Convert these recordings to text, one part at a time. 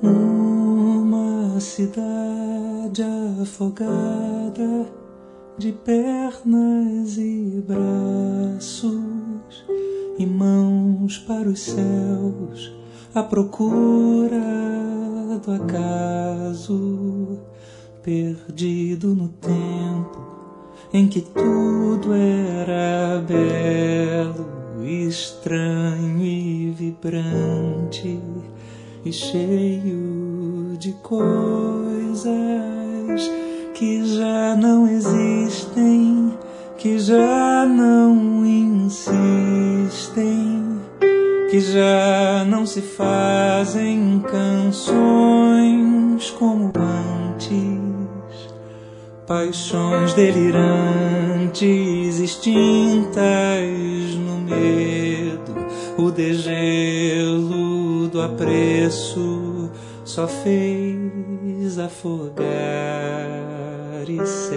Uma cidade afogada de pernas e braços e mãos para os céus, à procura do acaso, perdido no tempo em que tudo era belo, estranho e vibrante e cheio de coisas que já não existem, que já não insistem, que já não se fazem canções como antes, paixões delirantes extintas no medo, o degelo do apreço só fez afogar e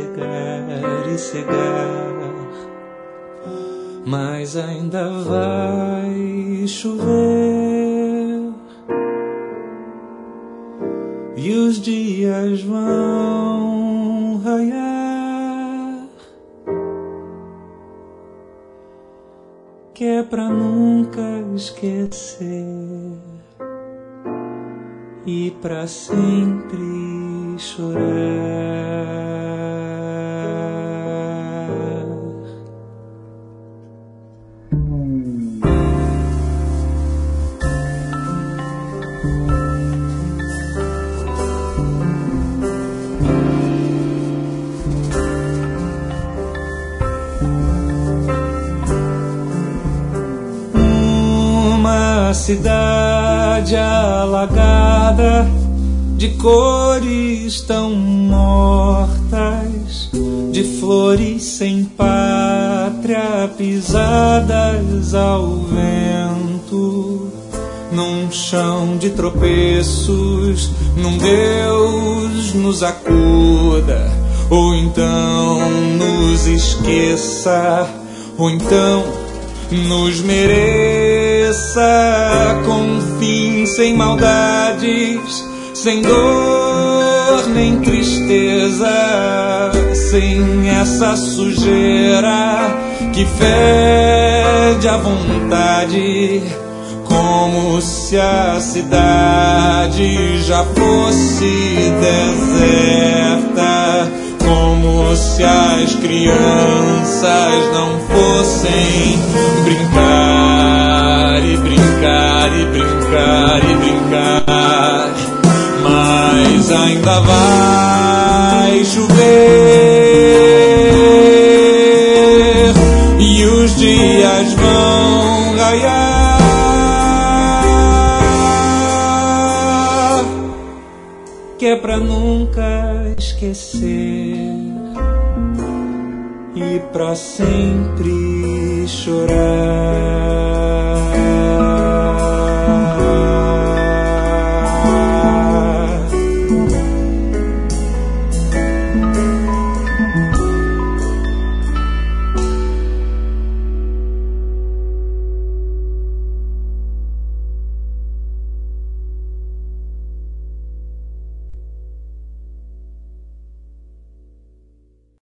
cegar, mas ainda vai chover e os dias vão raiar, que é pra nunca esquecer e pra sempre chorar. Uma cidade alagada de cores tão mortas, de flores sem pátria pisadas ao vento, num chão de tropeços, num Deus nos acuda, ou então nos esqueça, ou então nos mereça, com fim sem maldades, sem dor nem tristeza, sem essa sujeira que fede à vontade, como se a cidade já fosse deserta, como se as crianças não fossem brincar e brincar e brincar e brincar, mas ainda vai chover e os dias vão raiar, que é pra nunca esquecer e pra sempre chorar.